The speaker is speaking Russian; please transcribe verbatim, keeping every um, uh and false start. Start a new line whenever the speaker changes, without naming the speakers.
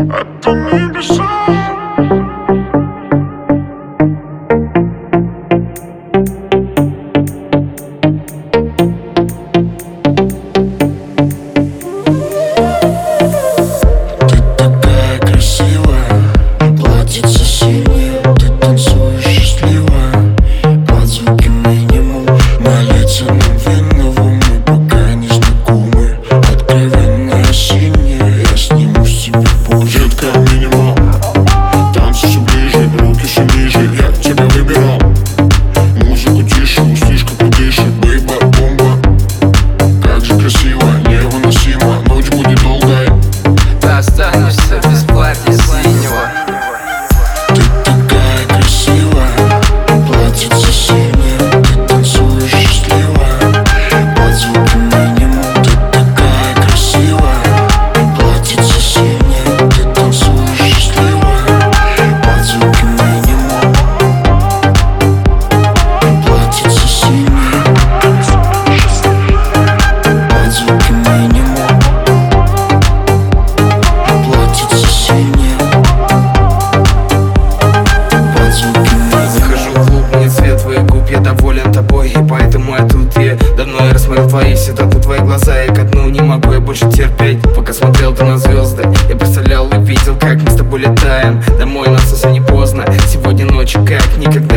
Это небеса.
Давно я рассмотрел твои все тату, твои глаза, и ко дну не могу я больше терпеть. Пока смотрел ты на звезды, я представлял и видел, как мы с тобой летаем домой, нам совсем не поздно. Сегодня ночью как никогда